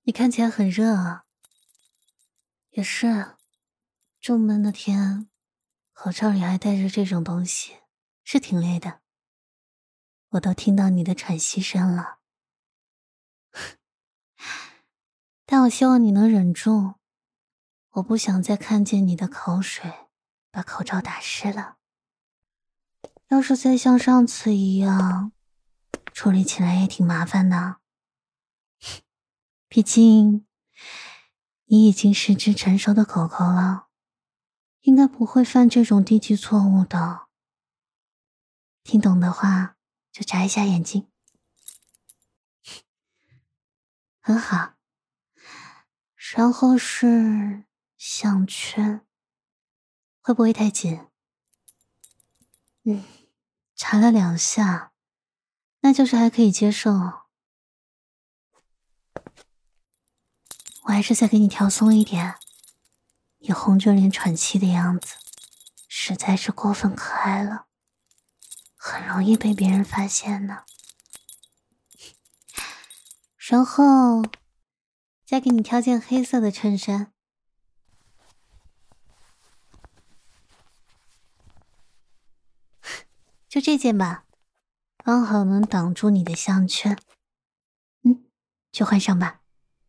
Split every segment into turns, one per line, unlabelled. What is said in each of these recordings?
你看起来很热啊。也是，这么闷的天，口罩里还带着这种东西，是挺累的。我都听到你的喘息声了。但我希望你能忍住，我不想再看见你的口水把口罩打湿了。要是再像上次一样，处理起来也挺麻烦的。毕竟你已经是只成熟的狗狗了，应该不会犯这种低级错误的。听懂的话就眨一下眼睛。很好。然后是项圈，会不会太紧？查了2下，那就是还可以接受。我还是再给你调松一点，你红着脸喘气的样子实在是过分可爱了，很容易被别人发现呢。然后再给你挑件黑色的衬衫。就这件吧，刚好能挡住你的项圈。就换上吧。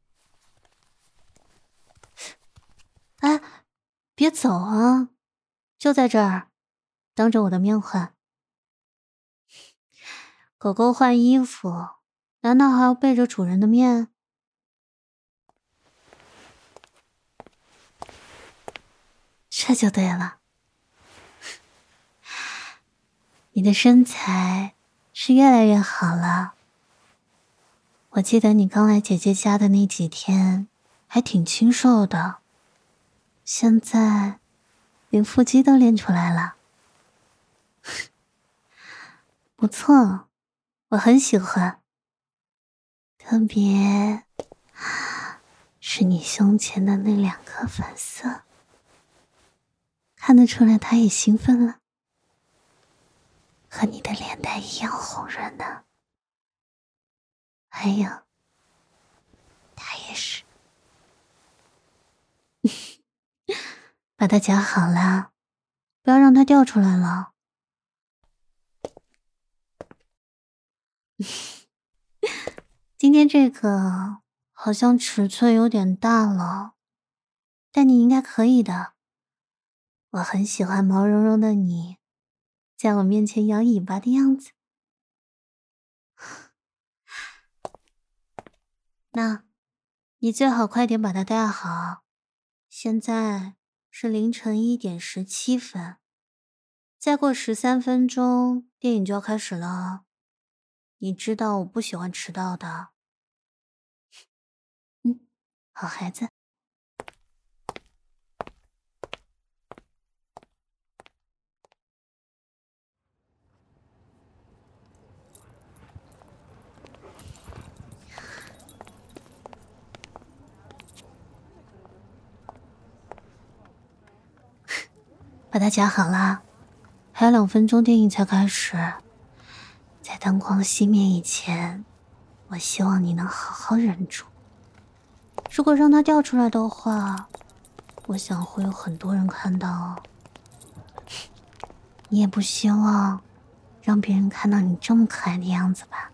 哎，别走啊，就在这儿，当着我的面换。狗狗换衣服，难道还要背着主人的面？这就对了。你的身材是越来越好了。我记得你刚来姐姐家的那几天还挺清瘦的，现在连腹肌都练出来了。不错，我很喜欢。特别是你胸前的那2颗粉色，看得出来他也兴奋了，和你的脸蛋一样红润呢。还有，他也是。把它夹好了，不要让它掉出来了。今天这个好像尺寸有点大了，但你应该可以的。我很喜欢毛茸茸的你，在我面前摇尾巴的样子。那，你最好快点把它戴好。现在是凌晨1点17分，再过13分钟，电影就要开始了。你知道我不喜欢迟到的。好孩子。把它夹好了，还有2分钟电影才开始。在灯光熄灭以前，我希望你能好好忍住。如果让它掉出来的话，我想会有很多人看到哦。你也不希望让别人看到你这么可爱的样子吧？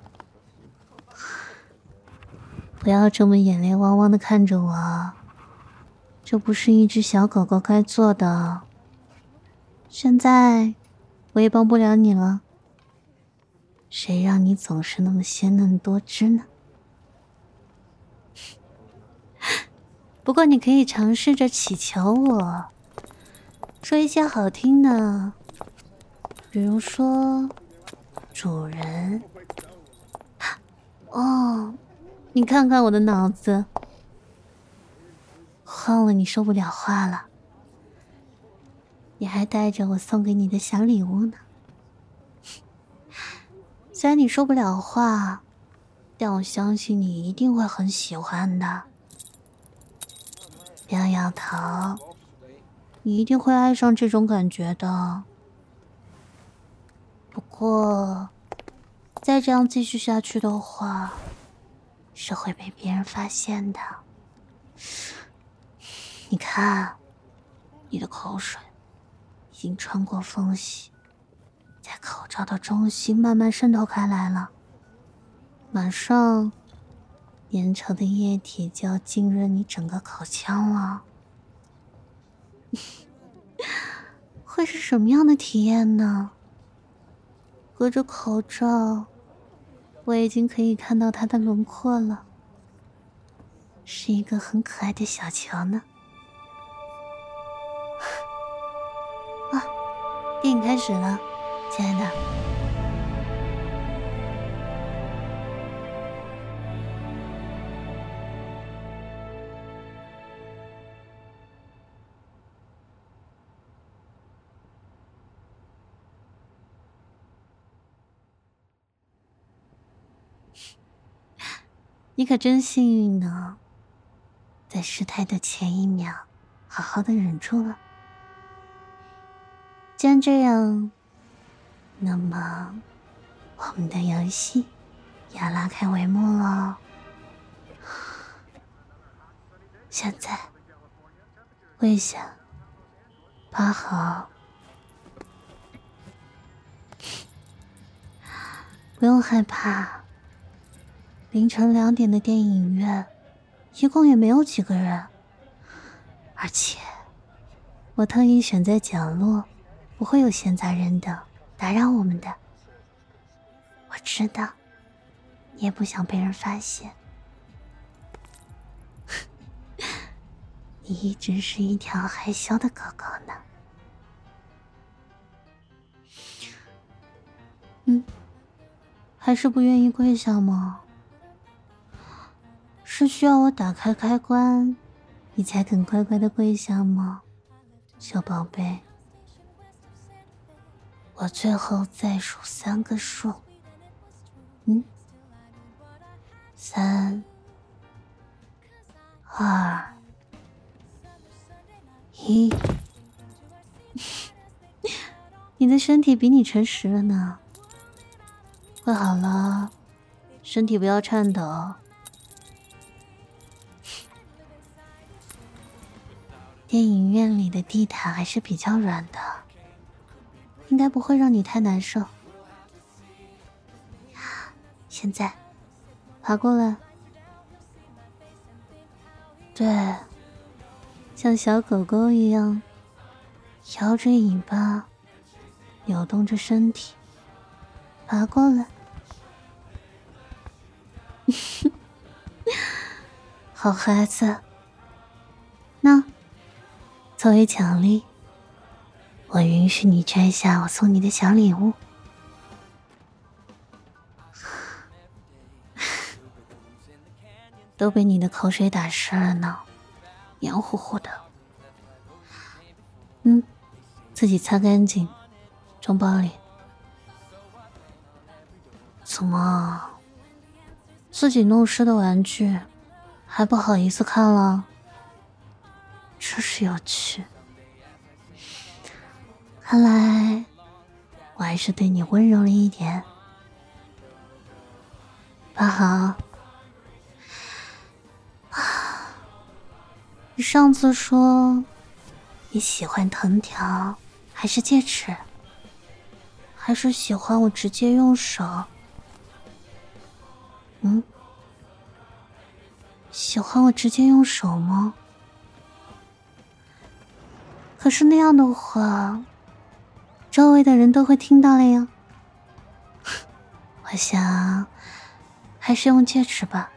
不要这么眼泪汪汪的看着我，这不是一只小狗狗该做的。现在我也帮不了你了，谁让你总是那么鲜嫩多汁呢？不过你可以尝试着祈求我，说一些好听的，比如说主人。哦，你看看我的脑子，晃了你说不了话了。你还带着我送给你的小礼物呢。虽然你说不了话，但我相信你一定会很喜欢的。不要摇头，你一定会爱上这种感觉的。不过，再这样继续下去的话， 是会被别人发现的。你看，你的口水已经穿过缝隙，在口罩的中心慢慢渗透开来了，马上粘稠的液体就要浸润你整个口腔了。会是什么样的体验呢？隔着口罩，我已经可以看到它的轮廓了，是一个很可爱的小球呢。啊，电影开始了，亲爱的。你可真幸运呢，在失态的前一秒，好好的忍住了。既然这样，那么我们的游戏也要拉开帷幕了。现在跪下，趴好，不用害怕。凌晨2点的电影院，一共也没有几个人，而且我特意选在角落，不会有闲杂人等打扰我们的。我知道，你也不想被人发现。你一直是一条害羞的狗狗呢。还是不愿意跪下吗？是需要我打开开关，你才肯乖乖的跪下吗，小宝贝？我最后再数3个数。3、2、1。你的身体比你诚实了呢。跪好了，身体不要颤抖。电影院里的地毯还是比较软的，应该不会让你太难受。现在爬过来，对，像小狗狗一样摇着尾巴，扭动着身体，爬过来。好孩子，那作为奖励，我允许你摘下我送你的小礼物。都被你的口水打湿了呢，黏糊糊的。自己擦干净，装包里。怎么，自己弄湿的玩具还不好意思看了？真是有趣。看来我还是对你温柔了一点。爸好。你上次说你喜欢藤条还是戒尺？还是喜欢我直接用手？喜欢我直接用手吗？可是那样的话，周围的人都会听到了呀。我想还是用戒尺吧。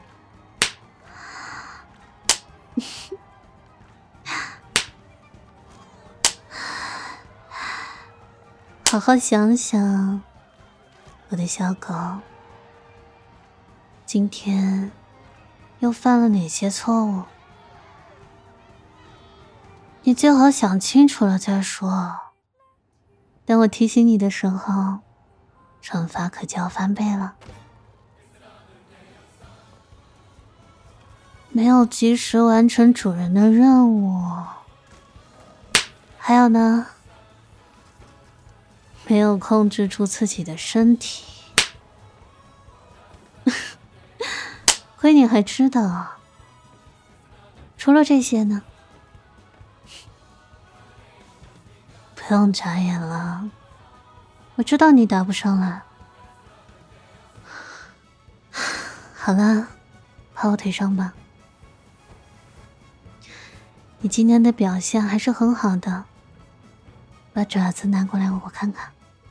好好想想，我的小狗，今天又犯了哪些错误？你最好想清楚了再说。等我提醒你的时候，惩罚可就要翻倍了。没有及时完成主人的任务，还有呢，没有控制住自己的身体， 亏你还知道啊。除了这些呢？不用眨眼了，我知道你答不上来。好了，趴我腿上吧。你今天的表现还是很好的，把爪子拿过来我看看。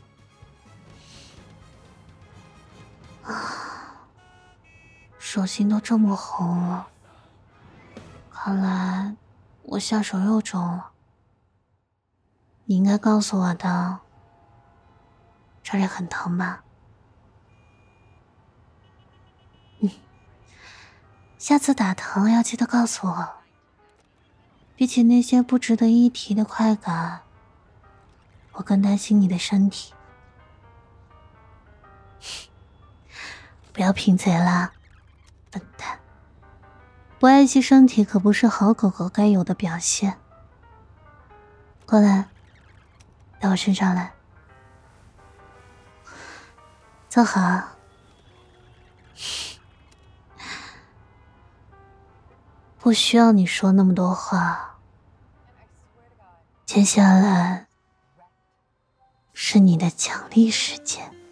手心都这么红了，看来我下手又重了。你应该告诉我的，这里很疼吧？下次打疼要记得告诉我。比起那些不值得一提的快感，我更担心你的身体。不要贫嘴啦，笨蛋！不爱惜身体可不是好狗狗该有的表现。过来，到我身上来，坐好。不需要你说那么多话，接下来是你的奖励时间。